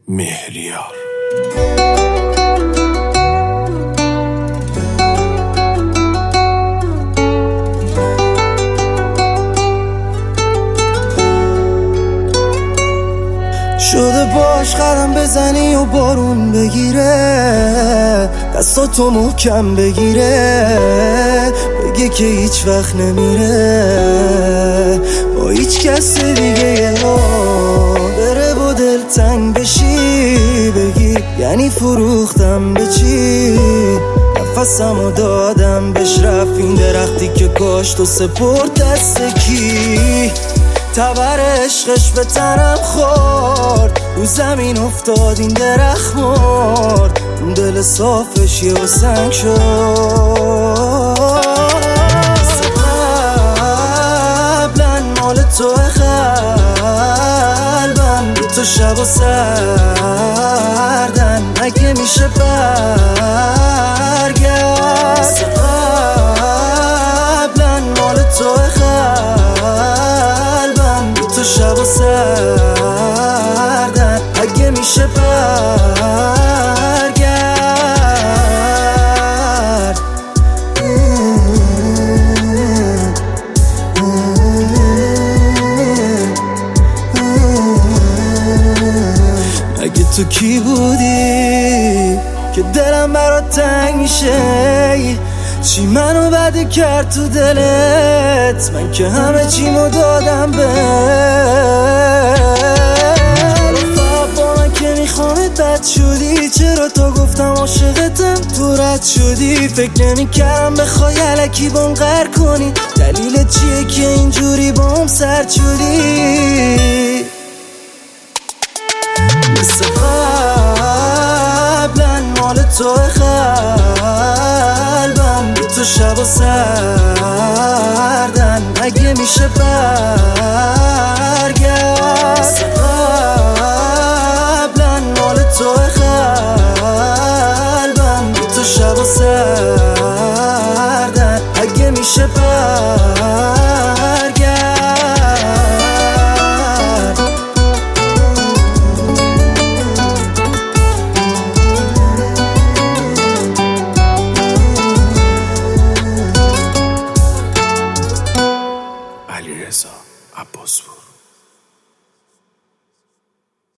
مهریار. شده باش قدم بزنی و بارون بگیره، دستاتو محکم بگیره، بگه که هیچ وقت نمیره با هیچ کس دیگه بره و دل تنگ بشی، بگی یعنی فروختم به چی، نفسمو دادم بهش، رفت این درختی که کاشت و سپرد دست کی، تبر عشقش به تنم خورد، رو زمین افتاد این درخت مرد، اون دل صافش یه و سنگ شد. قبلا مال توه قلبم، تو شب و سردن اگه میشه برگرد، قبلا مال توه قلبم، تو شب و سردن اگه میشه برگرد. اگه تو کی بودی که دلم برات تنگ میشه، چی منو بده کرد تو دلت، من که همه چیمو دادم به با من که میخوامت بد شدی، چرا تا گفتم عاشقتم تو رد شدی، فکر نمیکردم بخوای الکی بام قهر کنی، دلیلت چیه که اینجوری بام سرد شدی، مثل قبلا مال توه قلبم، تو شب و سردن اگه میشه برگرد، قبلا مال توه قلبم، تو شب و سردن اگه میشه برگرد.